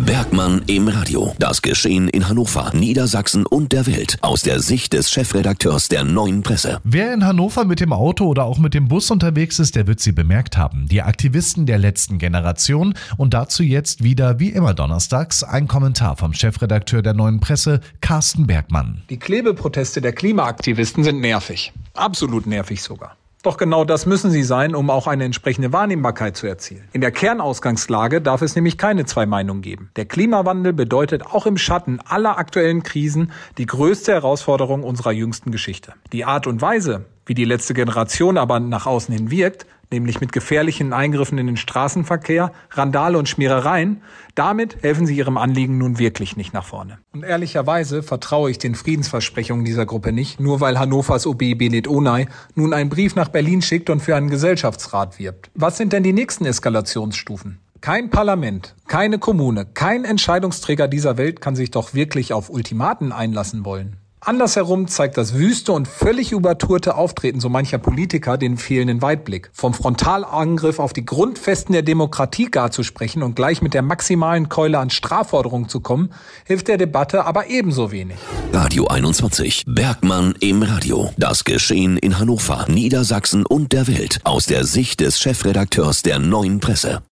Bergmann im Radio. Das Geschehen in Hannover, Niedersachsen und der Welt aus der Sicht des Chefredakteurs der Neuen Presse. Wer in Hannover mit dem Auto oder auch mit dem Bus unterwegs ist, der wird sie bemerkt haben. Die Aktivisten der letzten Generation. Und dazu jetzt wieder, wie immer donnerstags, ein Kommentar vom Chefredakteur der Neuen Presse, Carsten Bergmann. Die Klebeproteste der Klimaaktivisten sind nervig. Absolut nervig sogar. Doch genau das müssen sie sein, um auch eine entsprechende Wahrnehmbarkeit zu erzielen. In der Kernausgangslage darf es nämlich keine zwei Meinungen geben. Der Klimawandel bedeutet auch im Schatten aller aktuellen Krisen die größte Herausforderung unserer jüngsten Geschichte. Die Art und Weise, wie die letzte Generation aber nach außen hin wirkt, nämlich mit gefährlichen Eingriffen in den Straßenverkehr, Randale und Schmierereien, damit helfen sie ihrem Anliegen nun wirklich nicht nach vorne. Und ehrlicherweise vertraue ich den Friedensversprechungen dieser Gruppe nicht, nur weil Hannovers OB Belit Onay nun einen Brief nach Berlin schickt und für einen Gesellschaftsrat wirbt. Was sind denn die nächsten Eskalationsstufen? Kein Parlament, keine Kommune, kein Entscheidungsträger dieser Welt kann sich doch wirklich auf Ultimaten einlassen wollen. Andersherum zeigt das wüste und völlig übertourte Auftreten so mancher Politiker den fehlenden Weitblick. Vom Frontalangriff auf die Grundfesten der Demokratie gar zu sprechen und gleich mit der maximalen Keule an Strafforderungen zu kommen, hilft der Debatte aber ebenso wenig. Radio 21. Bergmann im Radio. Das Geschehen in Hannover, Niedersachsen und der Welt aus der Sicht des Chefredakteurs der Neuen Presse.